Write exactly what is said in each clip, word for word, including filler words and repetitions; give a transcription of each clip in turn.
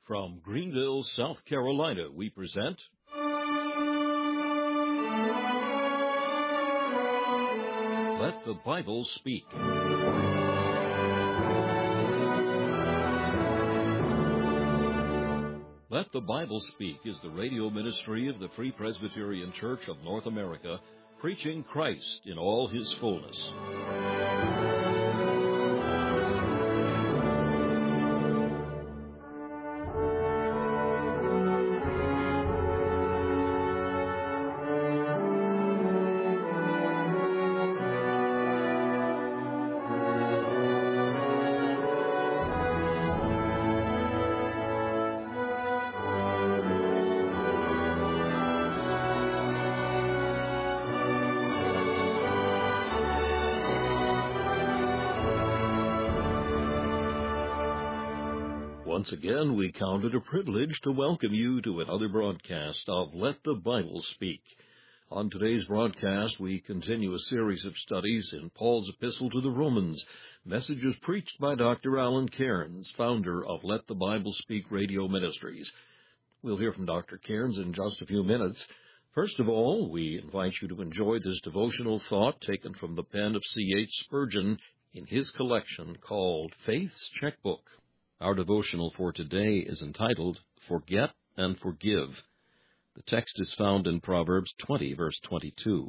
From Greenville, South Carolina, we present Let the Bible Speak. Let the Bible Speak is the radio ministry of the Free Presbyterian Church of North America, preaching Christ in all His fullness. Once again, we count it a privilege to welcome you to another broadcast of Let the Bible Speak. On today's broadcast, we continue a series of studies in Paul's Epistle to the Romans, messages preached by Doctor Alan Cairns, founder of Let the Bible Speak Radio Ministries. We'll hear from Doctor Cairns in just a few minutes. First of all, we invite you to enjoy this devotional thought taken from the pen of C H Spurgeon in his collection called Faith's Checkbook. Our devotional for today is entitled, Forget and Forgive. The text is found in Proverbs twenty, verse twenty-two.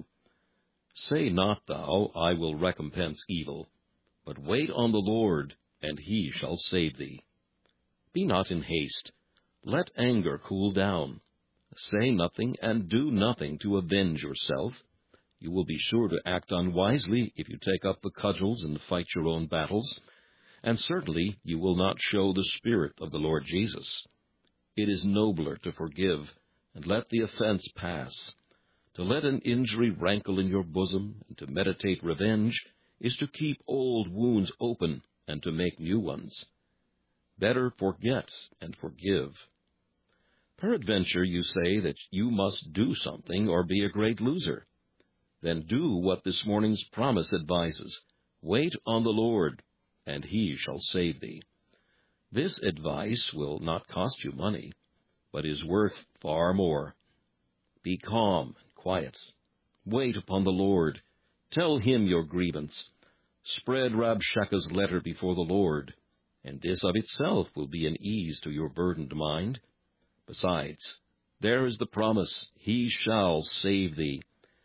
Say not thou, I will recompense evil, but wait on the Lord, and He shall save thee. Be not in haste. Let anger cool down. Say nothing and do nothing to avenge yourself. You will be sure to act unwisely if you take up the cudgels and fight your own battles. And certainly you will not show the Spirit of the Lord Jesus. It is nobler to forgive and let the offense pass. To let an injury rankle in your bosom and to meditate revenge is to keep old wounds open and to make new ones. Better forget and forgive. Peradventure you say that you must do something or be a great loser. Then do what this morning's promise advises. Wait on the Lord, and He shall save thee. This advice will not cost you money, but is worth far more. Be calm and quiet. Wait upon the Lord. Tell Him your grievance. Spread Rabshakeh's letter before the Lord, and this of itself will be an ease to your burdened mind. Besides, there is the promise, He shall save thee.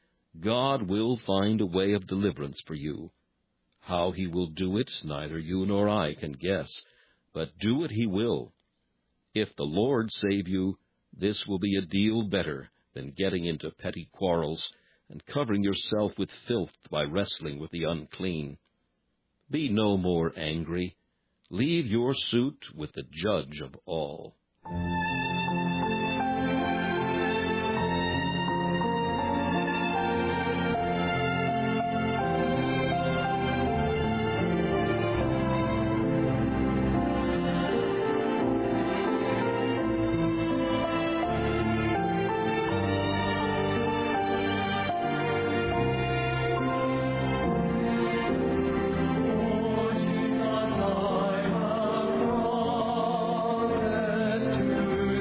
God will find a way of deliverance for you. How He will do it, neither you nor I can guess, but do it He will. If the Lord save you, this will be a deal better than getting into petty quarrels and covering yourself with filth by wrestling with the unclean. Be no more angry. Leave your suit with the Judge of all. To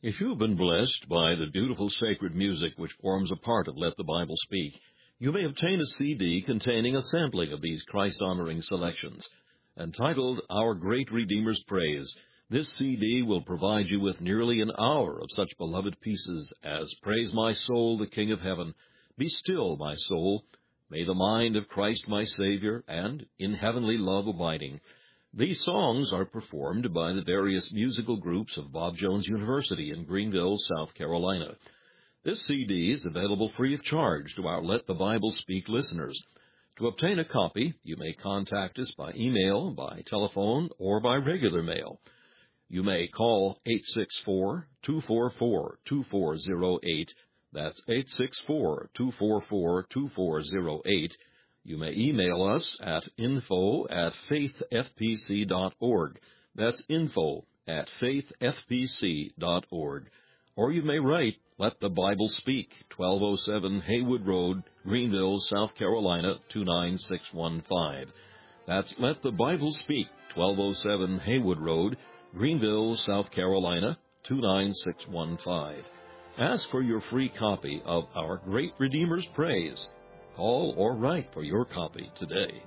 If you've been blessed by the beautiful sacred music which forms a part of Let the Bible Speak, you may obtain a C D containing a sampling of these Christ-honoring selections. Entitled Our Great Redeemer's Praise, this C D will provide you with nearly an hour of such beloved pieces as Praise My Soul, the King of Heaven, Be Still, My Soul, May the Mind of Christ My Savior, and In Heavenly Love Abiding. These songs are performed by the various musical groups of Bob Jones University in Greenville, South Carolina. This C D is available free of charge to our Let the Bible Speak listeners. To obtain a copy, you may contact us by email, by telephone, or by regular mail. You may call eight six four, two four four, two four zero eight. That's eight six four, two four four, two four zero eight. You may email us at info at faith f p c dot org. That's info at faith f p c dot org. Or you may write Let the Bible Speak, twelve oh seven Haywood Road, Greenville, South Carolina, two nine six one five. That's Let the Bible Speak, twelve oh seven Haywood Road, Greenville, South Carolina, two nine six one five. Ask for your free copy of Our Great Redeemer's Praise. Call or write for your copy today.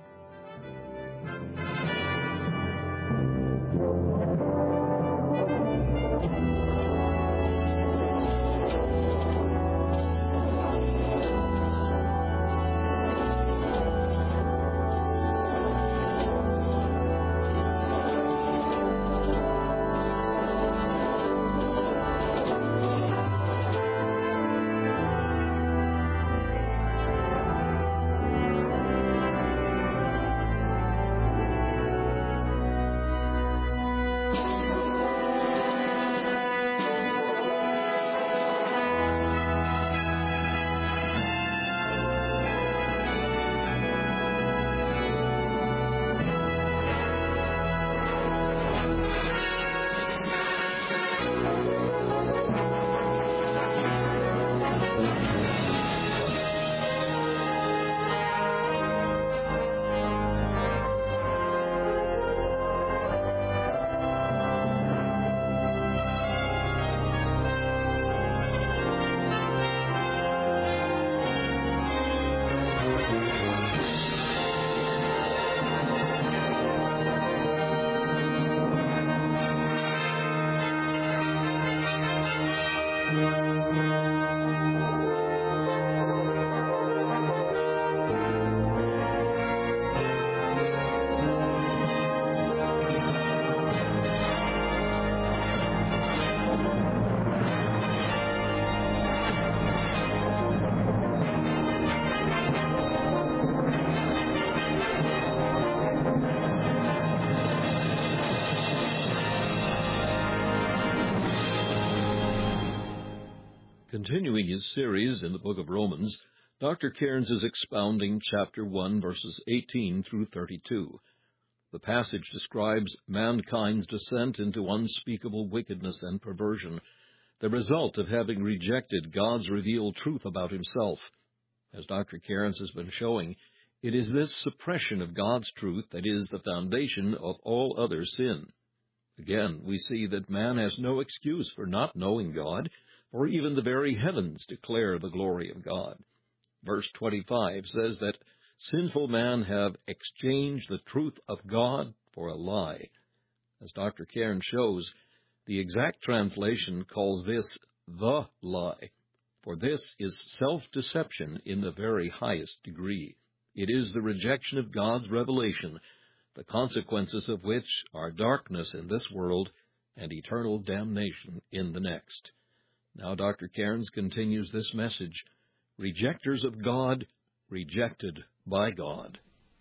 Continuing his series in the book of Romans, Doctor Cairns is expounding chapter one, verses eighteen through thirty-two. The passage describes mankind's descent into unspeakable wickedness and perversion, the result of having rejected God's revealed truth about himself. As Doctor Cairns has been showing, it is this suppression of God's truth that is the foundation of all other sin. Again, we see that man has no excuse for not knowing God, for even the very heavens declare the glory of God. Verse twenty-five says that sinful men have exchanged the truth of God for a lie. As Doctor Cairns shows, the exact translation calls this the lie, for this is self-deception in the very highest degree. It is the rejection of God's revelation, the consequences of which are darkness in this world and eternal damnation in the next. Now Doctor Cairns continues this message, Rejectors of God, Rejected by God.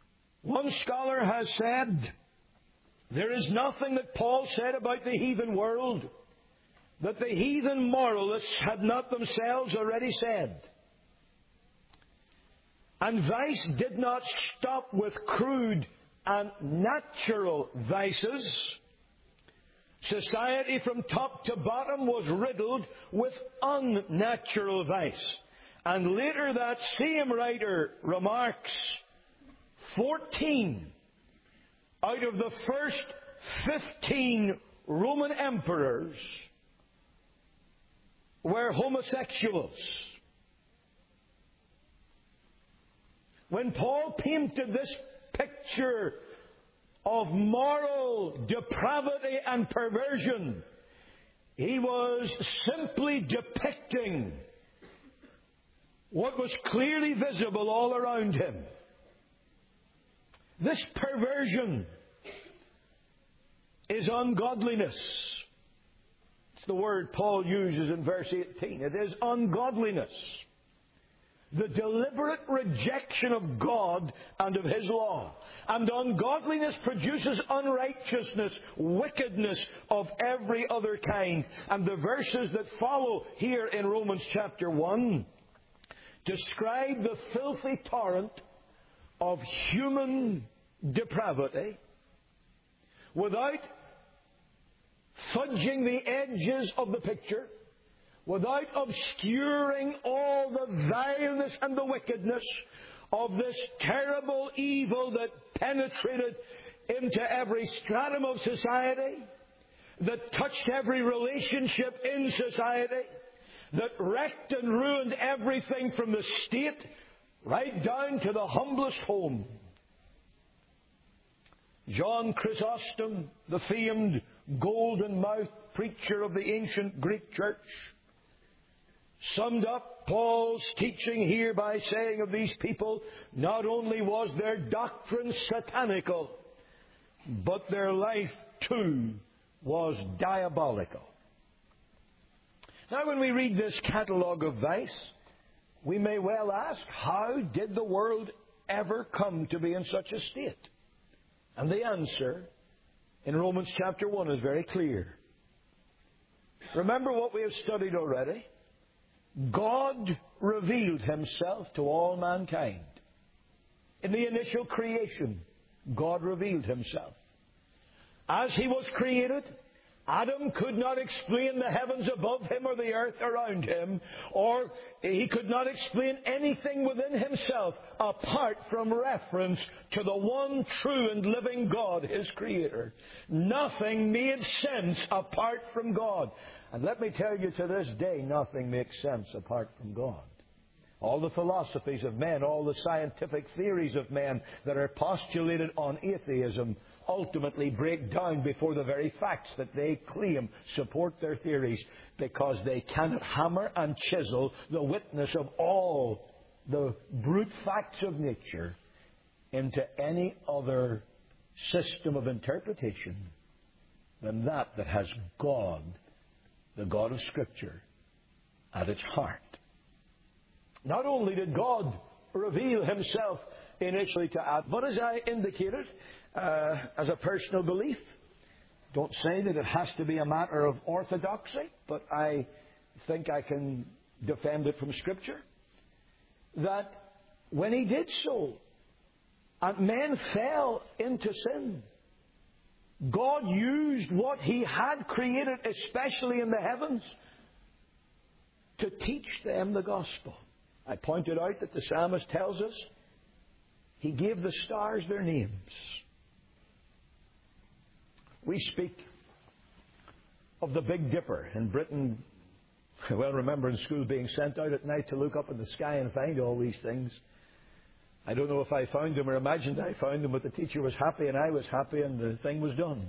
One scholar has said, there is nothing that Paul said about the heathen world that the heathen moralists had not themselves already said. And vice did not stop with crude and natural vices. Society from top to bottom was riddled with unnatural vice. And later that same writer remarks, fourteen out of the first fifteen Roman emperors were homosexuals. When Paul painted this picture of moral depravity and perversion, he was simply depicting what was clearly visible all around him. This perversion is ungodliness. It's the word Paul uses in verse eighteen. It is ungodliness. The deliberate rejection of God and of His law. And ungodliness produces unrighteousness, wickedness of every other kind. And the verses that follow here in Romans chapter one describe the filthy torrent of human depravity without fudging the edges of the picture, without obscuring all the vileness and the wickedness of this terrible evil that penetrated into every stratum of society, that touched every relationship in society, that wrecked and ruined everything from the state right down to the humblest home. John Chrysostom, the famed golden-mouthed preacher of the ancient Greek church, summed up Paul's teaching here by saying of these people, not only was their doctrine satanical, but their life too was diabolical. Now, when we read this catalogue of vice, we may well ask, how did the world ever come to be in such a state? And the answer in Romans chapter one is very clear. Remember what we have studied already? God revealed Himself to all mankind. In the initial creation, God revealed Himself. As he was created, Adam could not explain the heavens above him or the earth around him, or he could not explain anything within himself apart from reference to the one true and living God, his Creator. Nothing made sense apart from God. And let me tell you, to this day, nothing makes sense apart from God. All the philosophies of men, all the scientific theories of men that are postulated on atheism ultimately break down before the very facts that they claim support their theories, because they cannot hammer and chisel the witness of all the brute facts of nature into any other system of interpretation than that that has God, the God of Scripture, at its heart. Not only did God reveal Himself initially to Adam, but as I indicated, uh, as a personal belief, don't say that it has to be a matter of orthodoxy, but I think I can defend it from Scripture, that when He did so, and men fell into sin, God used what He had created, especially in the heavens, to teach them the gospel. I pointed out that the psalmist tells us He gave the stars their names. We speak of the Big Dipper in Britain. Well, remember in school being sent out at night to look up in the sky and find all these things. I don't know if I found them or imagined I found them, but the teacher was happy and I was happy and the thing was done.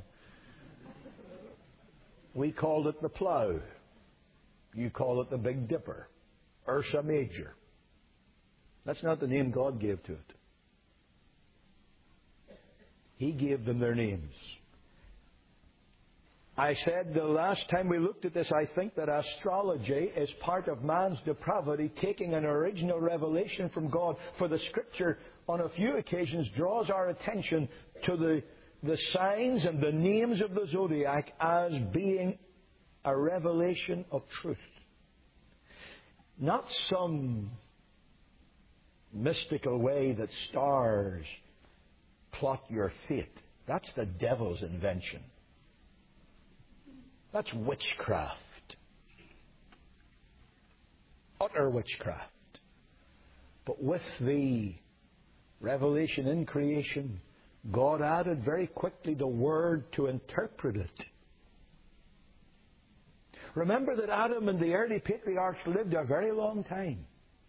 We called it the plough. You call it the Big Dipper. Ursa Major. That's not the name God gave to it. He gave them their names. I said the last time we looked at this, I think that astrology is part of man's depravity, taking an original revelation from God. For the Scripture, on a few occasions, draws our attention to the, the signs and the names of the zodiac as being a revelation of truth. Not some mystical way that stars plot your fate. That's the devil's invention. That's witchcraft. Utter witchcraft. But with the revelation in creation, God added very quickly the Word to interpret it. Remember that Adam and the early patriarchs lived a very long time.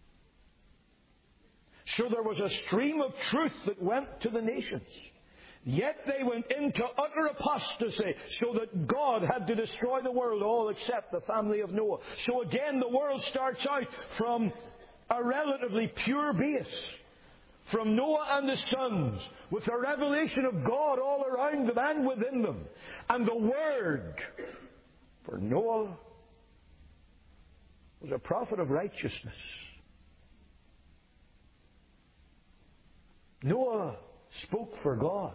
So there was a stream of truth that went to the nations. Yet they went into utter apostasy, so that God had to destroy the world, all except the family of Noah. So again, the world starts out from a relatively pure base. From Noah and his sons, with the revelation of God all around them and within them. And the Word, for Noah, was a prophet of righteousness. Noah spoke for God,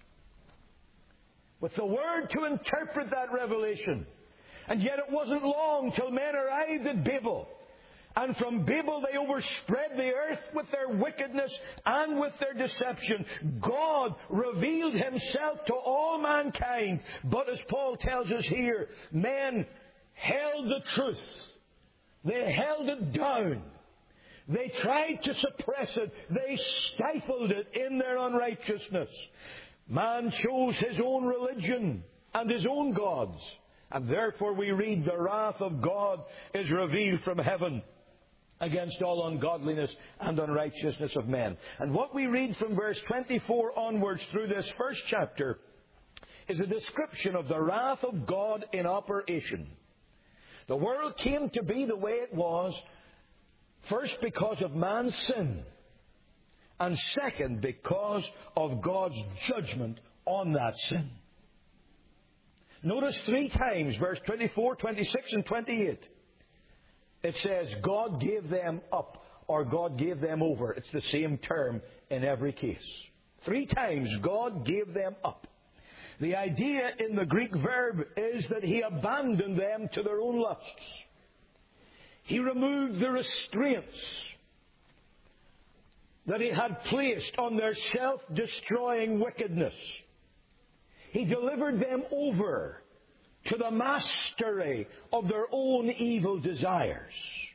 with the Word to interpret that revelation. And yet it wasn't long till men arrived at Babel. And from Babel they overspread the earth with their wickedness and with their deception. God revealed Himself to all mankind. But as Paul tells us here, men held the truth. They held it down. They tried to suppress it. They stifled it in their unrighteousness. Man chose his own religion and his own gods. And therefore we read, the wrath of God is revealed from heaven against all ungodliness and unrighteousness of men. And what we read from verse twenty-four onwards through this first chapter is a description of the wrath of God in operation. The world came to be the way it was, first because of man's sin, and second because of God's judgment on that sin. Notice three times, verse twenty-four, twenty-six, and twenty-eight. It says, God gave them up, or God gave them over. It's the same term in every case. Three times, God gave them up. The idea in the Greek verb is that He abandoned them to their own lusts. He removed the restraints that He had placed on their self-destroying wickedness. He delivered them over to the mastery of their own evil desires.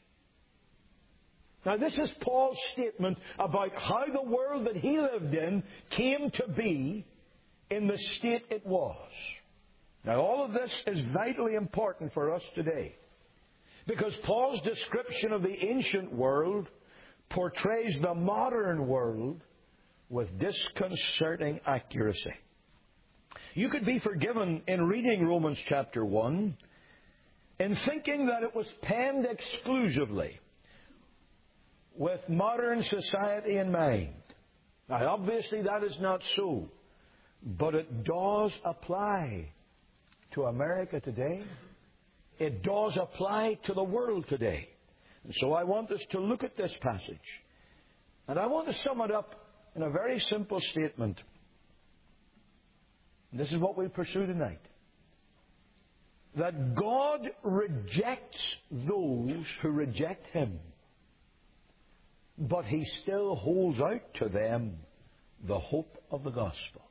Now, this is Paul's statement about how the world that he lived in came to be in the state it was. Now, all of this is vitally important for us today, because Paul's description of the ancient world portrays the modern world with disconcerting accuracy. You could be forgiven in reading Romans chapter one in thinking that it was penned exclusively with modern society in mind. Now, obviously that is not so, but it does apply to America today. It does apply to the world today. And so I want us to look at this passage, and I want to sum it up in a very simple statement. This is what we'll pursue tonight. That God rejects those who reject Him, but He still holds out to them the hope of the gospel.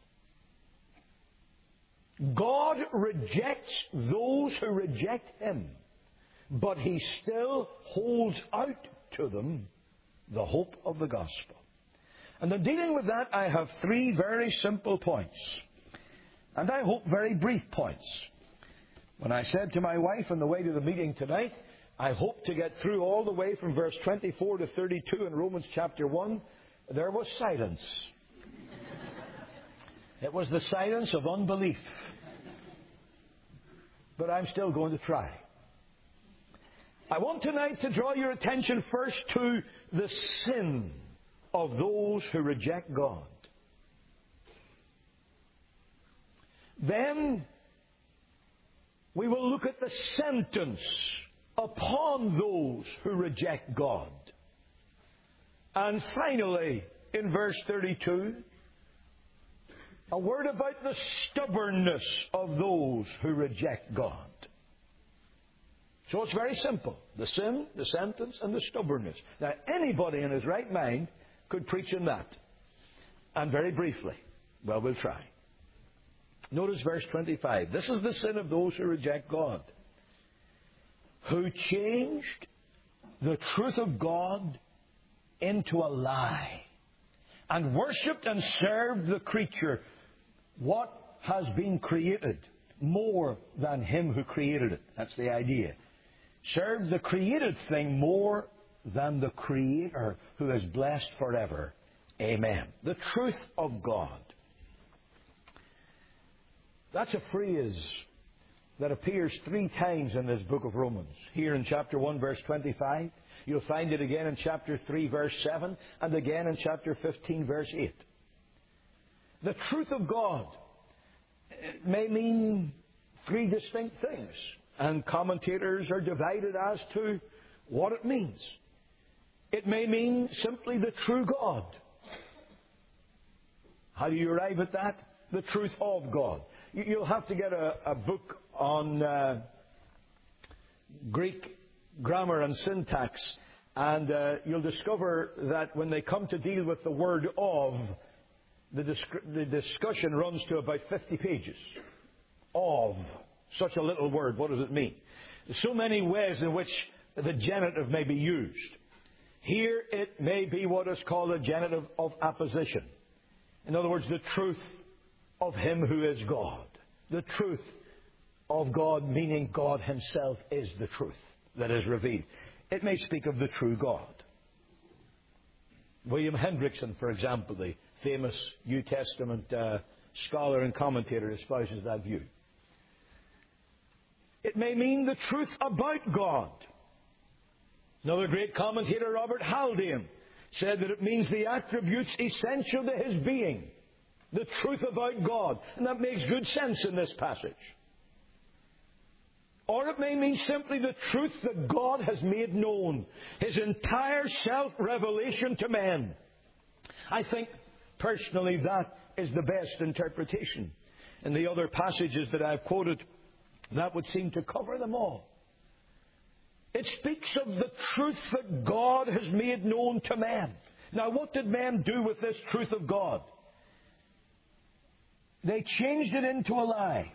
God rejects those who reject Him, but He still holds out to them the hope of the gospel. And in dealing with that, I have three very simple points. And I hope very brief points. When I said to my wife on the way to the meeting tonight, I hope to get through all the way from verse twenty-four to thirty-two in Romans chapter one, there was silence. It was the silence of unbelief. But I'm still going to try. I want tonight to draw your attention first to the sin of those who reject God. Then we will look at the sentence upon those who reject God. And finally, in verse thirty-two, a word about the stubbornness of those who reject God. So it's very simple. The sin, the sentence, and the stubbornness. Now, anybody in his right mind could preach on that. And very briefly. Well, we'll try. Notice verse twenty-five. This is the sin of those who reject God, who changed the truth of God into a lie, and worshipped and served the creature, what has been created, more than Him who created it. That's the idea. Serve the created thing more than the Creator who is blessed forever. Amen. The truth of God. That's a phrase that appears three times in this book of Romans. Here in chapter one, verse twenty-five. You'll find it again in chapter three, verse seven, and again in chapter fifteen, verse eight. The truth of God may mean three distinct things, and commentators are divided as to what it means. It may mean simply the true God. How do you arrive at that? The truth of God. You'll have to get a, a book on uh, Greek grammar and syntax, and uh, you'll discover that when they come to deal with the word of, the, disc- the discussion runs to about fifty pages. Of. Such a little word. What does it mean? There's so many ways in which the genitive may be used. Here it may be what is called a genitive of apposition. In other words, the truth of Him who is God. The truth of God, meaning God Himself is the truth that is revealed. It may speak of the true God. William Hendrickson, for example, the famous New Testament uh, scholar and commentator, espouses that view. It may mean the truth about God. Another great commentator, Robert Haldane, said that it means the attributes essential to His being. The truth about God. And that makes good sense in this passage. Or it may mean simply the truth that God has made known. His entire self-revelation to men. I think, personally, that is the best interpretation. In the other passages that I've quoted, that would seem to cover them all. It speaks of the truth that God has made known to men. Now, what did men do with this truth of God? They changed it into a lie.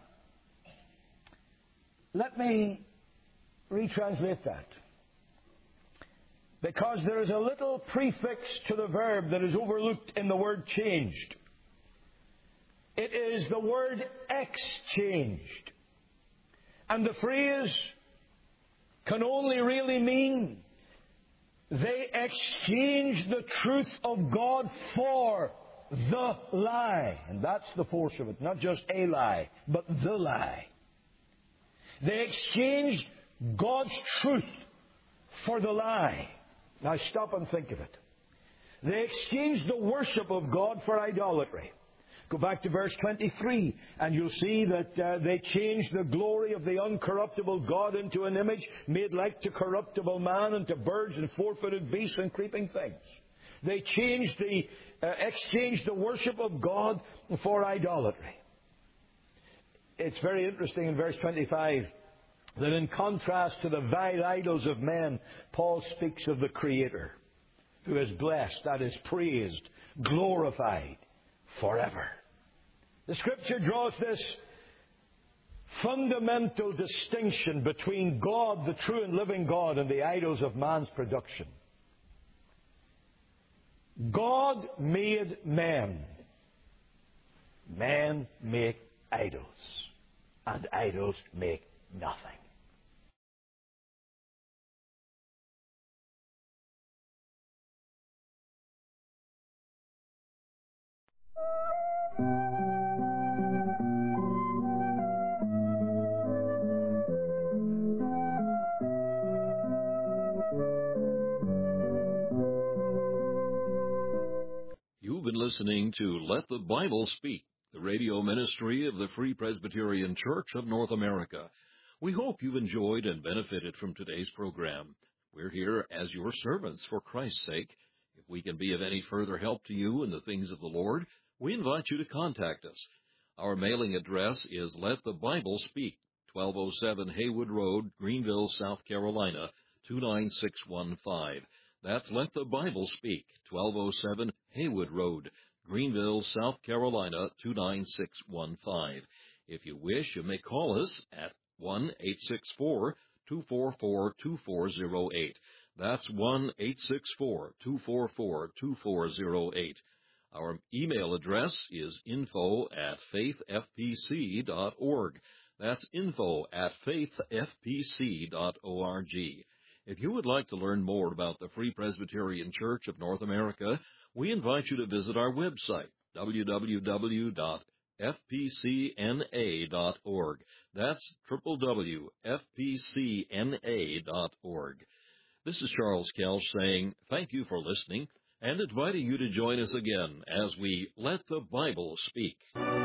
Let me retranslate that. Because there is a little prefix to the verb that is overlooked in the word changed. It is the word exchanged. And the phrase can only really mean they exchanged the truth of God for the lie. And that's the force of it. Not just a lie, but the lie. They exchanged God's truth for the lie. Now stop and think of it. They exchanged the worship of God for idolatry. Go back to verse twenty-three, and you'll see that uh, they changed the glory of the uncorruptible God into an image made like to corruptible man and to birds and four-footed beasts and creeping things. They changed the, uh, exchanged the worship of God for idolatry. It's very interesting in verse twenty-five that in contrast to the vile idols of men, Paul speaks of the Creator, who is blessed, that is praised, glorified forever. The Scripture draws this fundamental distinction between God, the true and living God, and the idols of man's production. God made men. Men make idols. And idols make nothing. You've been listening to Let the Bible Speak, the radio ministry of the Free Presbyterian Church of North America. We hope you've enjoyed and benefited from today's program. We're here as your servants for Christ's sake. If we can be of any further help to you in the things of the Lord, we invite you to contact us. Our mailing address is Let the Bible Speak, twelve oh seven Haywood Road, Greenville, South Carolina, two nine six one five. That's Let the Bible Speak, twelve oh seven Haywood Road, Greenville, South Carolina, two nine six one five. If you wish, you may call us at one eight six four, two four four, two four zero eight. That's one eight six four, two four four, two four zero eight. Our email address is info at faith f p c dot org. That's info at faith f p c dot org. If you would like to learn more about the Free Presbyterian Church of North America, we invite you to visit our website, w w w dot f p c n a dot org. That's w w w dot f p c n a dot org. This is Charles Kelch saying thank you for listening and inviting you to join us again as we Let the Bible Speak.